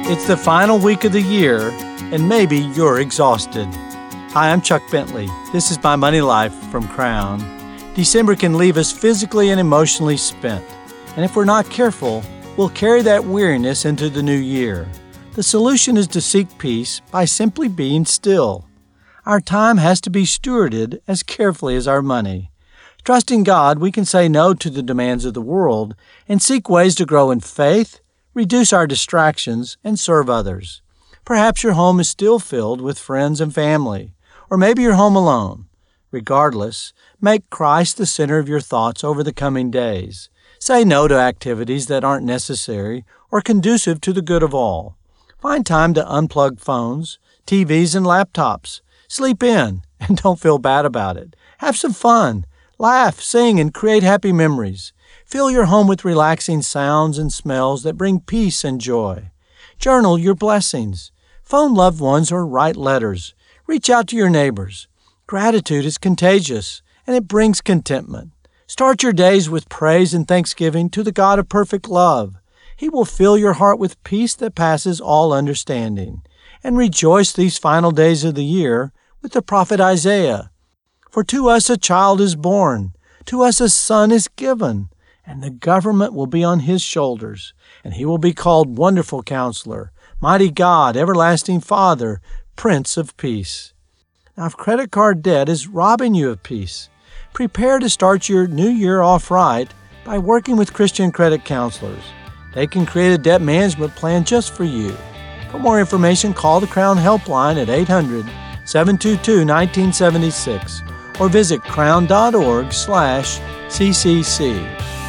It's the final week of the year, and maybe you're exhausted. Hi, I'm Chuck Bentley. This is My Money Life from Crown. December can leave us physically and emotionally spent, and if we're not careful, we'll carry that weariness into the new year. The solution is to seek peace by simply being still. Our time has to be stewarded as carefully as our money. Trusting God, we can say no to the demands of the world and seek ways to grow in faith, reduce our distractions, and serve others. Perhaps your home is still filled with friends and family, or maybe you're home alone. Regardless, make Christ the center of your thoughts over the coming days. Say no to activities that aren't necessary or conducive to the good of all. Find time to unplug phones, TVs, and laptops. Sleep in, and don't feel bad about it. Have some fun. Laugh, sing, and create happy memories. Fill your home with relaxing sounds and smells that bring peace and joy. Journal your blessings. Phone loved ones or write letters. Reach out to your neighbors. Gratitude is contagious, and it brings contentment. Start your days with praise and thanksgiving to the God of perfect love. He will fill your heart with peace that passes all understanding. And rejoice these final days of the year with the prophet Isaiah. For to us a child is born, to us a son is given, and the government will be on his shoulders, and he will be called Wonderful Counselor, Mighty God, Everlasting Father, Prince of Peace. Now, if credit card debt is robbing you of peace, prepare to start your new year off right by working with Christian credit counselors. They can create a debt management plan just for you. For more information, call the Crown Helpline at 800-722-1976 or visit crown.org/CCC.